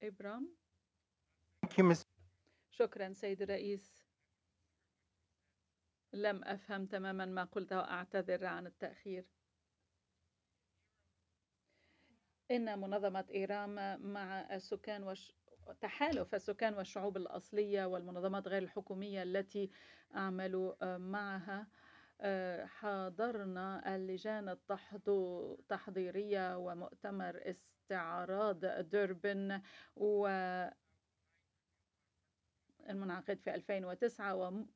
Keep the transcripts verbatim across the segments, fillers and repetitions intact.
إبرام. Thank you, Miz شكرا سيد الرئيس. لم أفهم تماما ما قلته وأعتذر عن التأخير. إن منظمة إيرام مع السكان وش... تحالف السكان والشعوب الأصلية والمنظمات غير الحكومية التي أعمل معها، حاضرنا اللجان التحضيرية ومؤتمر استعراض دوربن والمنعقد في ألفين وتسعة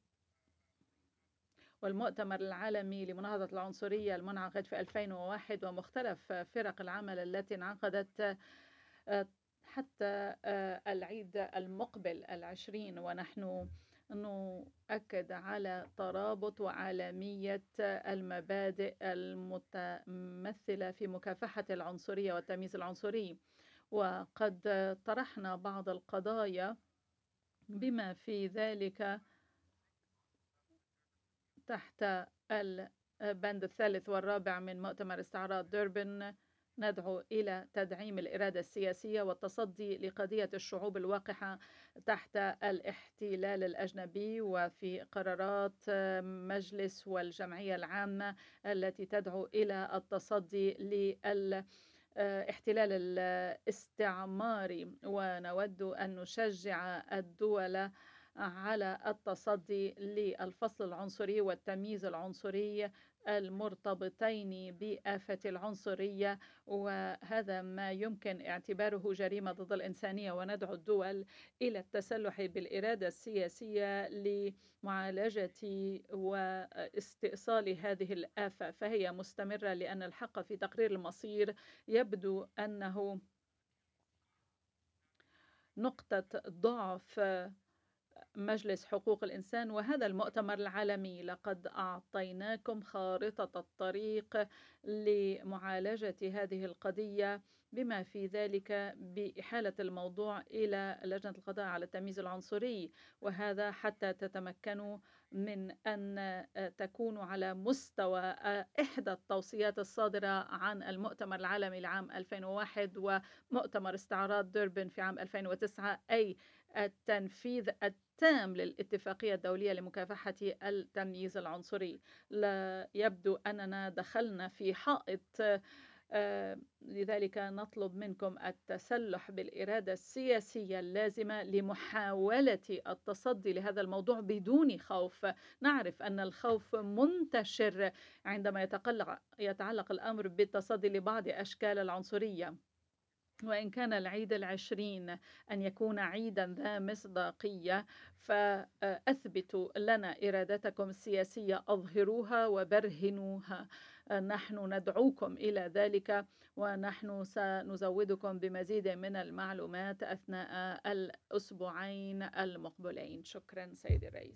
والمؤتمر العالمي لمناهضة العنصرية المنعقد في ألفين وواحد ومختلف فرق العمل التي انعقدت حتى العيد المقبل العشرين، ونحن نؤكد على ترابط وعالمية المبادئ المتمثلة في مكافحة العنصرية والتمييز العنصري. وقد طرحنا بعض القضايا بما في ذلك تحت البند الثالث والرابع من مؤتمر استعراض دوربن. ندعو إلى تدعيم الإرادة السياسية والتصدي لقضية الشعوب الواقعة تحت الاحتلال الأجنبي، وفي قرارات مجلس والجمعية العامة التي تدعو إلى التصدي للاحتلال الاستعماري. ونود أن نشجع الدول على التصدي للفصل العنصري والتمييز العنصري المرتبطين بآفة العنصرية، وهذا ما يمكن اعتباره جريمة ضد الإنسانية. وندعو الدول إلى التسلح بالإرادة السياسية لمعالجة واستئصال هذه الآفة، فهي مستمرة، لأن الحق في تقرير المصير يبدو أنه نقطة ضعف مجلس حقوق الإنسان وهذا المؤتمر العالمي. لقد أعطيناكم خارطة الطريق لمعالجة هذه القضية، بما في ذلك بإحالة الموضوع إلى لجنة القضاء على التمييز العنصري، وهذا حتى تتمكنوا من أن تكونوا على مستوى إحدى التوصيات الصادرة عن المؤتمر العالمي لعام ألفين وواحد ومؤتمر استعراض دوربن في عام ألفين وتسعة، أي التنفيذ التام للاتفاقية الدولية لمكافحة التمييز العنصري. لا يبدو أننا دخلنا في حائط، لذلك نطلب منكم التسلح بالإرادة السياسية اللازمة لمحاولة التصدي لهذا الموضوع بدون خوف. نعرف أن الخوف منتشر عندما يتعلق, يتعلق الأمر بالتصدي لبعض أشكال العنصرية، وإن كان العيد العشرين أن يكون عيدا ذا مصداقية، فأثبتوا لنا إرادتكم السياسية، أظهروها وبرهنوها. نحن ندعوكم إلى ذلك، ونحن سنزودكم بمزيد من المعلومات أثناء الأسبوعين المقبلين. شكرا سيدي الرئيس.